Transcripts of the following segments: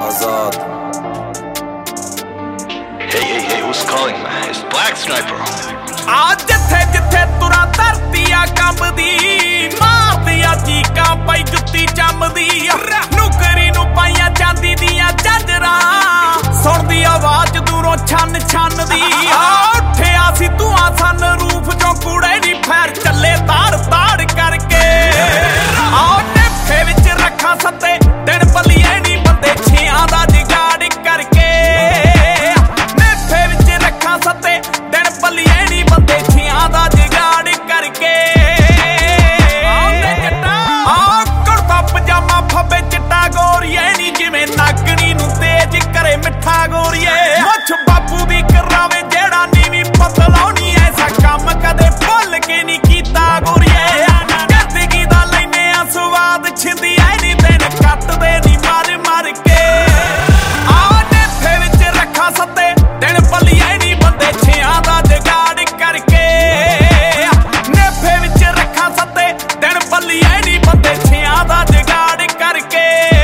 Azad. Hey, who's calling? It's Black Sniper. ਆ ਜਿੱਥੇ ਜਿੱਥੇ ਤੁਰਾਂ ਧਰਤੀ ਆ ਕੰਬਦੀ, ਮਾਰਦੀ ਆ ਚੀਕਾਂ ਪਈ ਜੁੱਤੀ ਚੰਮਦੀ, ਨੁਕਰੀ ਨੂੰ ਪਾਈਆਂ ਚਾਂਦੀ ਦੀਆਂ ਝਾਂਜਰਾਂ, ਸੁਣਦੀ ਆਵਾਜ਼ ਦੂਰੋਂ ਛੰਨ ਛੰਨ ਦੀ। ਉੱਠਿਆ ਸੀ ਧੂਆਂ ਸਨ ਰੂਫ ਚੋਂ ਕੂੜੇ ਦੀ ਫੈਰ ਚੱਲੇ ਤਾੜ ਤਾੜ ਕਰਕੇ। ਨੇਫੇ ਵਿੱਚ ਰੱਖਾਂ ਸੱਤੇ ਦਿਨ ਪੱਲੀਏ ਨੀ ਬੰਦੇ ਛਿਆਂ ਦਾ ਜਗਾੜ ਕਰਕੇ। ਨੇਫੇ ਵਿੱਚ ਰੱਖਾਂ ਸੱਤੇ ਦਿਨ ਪੱਲੀਏ ਨੀ ਬੰਦੇ ਛਿਆਂ ਦਾ ਜਗਾੜ ਕਰਕੇ। ਕੁੜਤਾ ਪਜਾਮਾ ਫੱਬੇ ਚਿੱਟਾ ਗੋਰੀਏ ਨੀ ਜਿਵੇਂ ਨਾਗਣੀ ਨੂੰ ਤੇਜ ਕਰੇ ਮਿੱਠਾ ਗੋਰੀਏ। ਮੁੱਛ ਬਾਪੂ ਦੀ ਕਰਾਵੇ ਜਿਹੜਾ ਨੀਵੀਂ ਪਤਲਾਉਣੀ, ਐਸਾ ਕੰਮ ਕਦੇ ਭੁੱਲ ਕੇ ਨੀ ਕੀਤਾ ਗੋਰੀਏ। ਜ਼ਿੰਦਗੀ ਦਾ ਲੈਨੇ ਆ ਸਵਾਦ ਛਿੰਦੀ ਐ ਨੀ ਦਿਨ ਕੱਟਦੇ ਨੀ ਮਰ ਮਰ ਕੇ। ਨੇਫੇ ਵਿੱਚ ਰੱਖਾਂ ਸੱਤੇ ਦਿਨ ਪੱਲੀਏ ਨੀ ਬੰਦੇ ਛਿਆਂ ਦਾ ਜਗਾੜ ਕਰਕੇ। ਨੇਫੇ ਵਿੱਚ ਰੱਖਾਂ ਸੱਤੇ ਦਿਨ ਪੱਲੀਏ ਨੀ ਬੰਦੇ ਛਿਆਂ ਦਾ ਜਗਾੜ ਕਰਕੇ।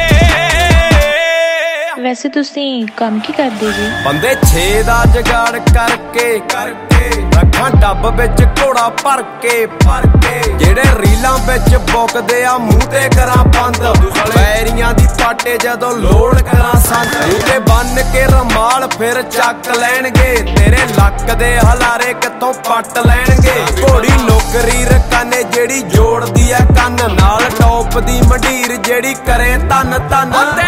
ਵੈਸੇ ਤੁਸੀਂ ਕੰਮ ਕੀ ਕਰਦੇ ਜੀ? ਬੰਦੇ 6 ਦਾ ਜਗਾੜ ਕਰਕੇ ਰੱਖਾਂ ਡੱਬ ਵਿੱਚ ਘੋੜਾ ਭਰ ਕੇ ਜਿਹੜੇ ਰੀਲਾਂ ਵਿੱਚ ਬੁੱਕਦੇ ਆ ਮੂੰਹ ਤੇ ਕਰਾਂ ਬੰਦ। ਪੈਰੀਆਂ ਦੀ ਪਾਟੇ ਜਦੋਂ ਲੋੜ ਕਰਾਂ ਸੰਦ, ਤੇ ਬੰਨ ਕੇ ਰਮਾਲ ਫਿਰ ਚੱਕ ਲੈਣਗੇ, ਤੇਰੇ ਲੱਕ ਦੇ ਹਲਾਰੇ ਕਿੱਥੋਂ ਪੱਟ ਲੈਣਗੇ। ਘੋੜੀ ਨੌਕਰੀ ਰਕਾਨੇ ਜਿਹੜੀ ਜੋੜਦੀ ਐ ਕੰਨ ਨਾਲ, ਟੌਪ ਦੀ ਮੰਡੀਰ ਜਿਹੜੀ ਕਰੇ ਤਨ ਤਨ।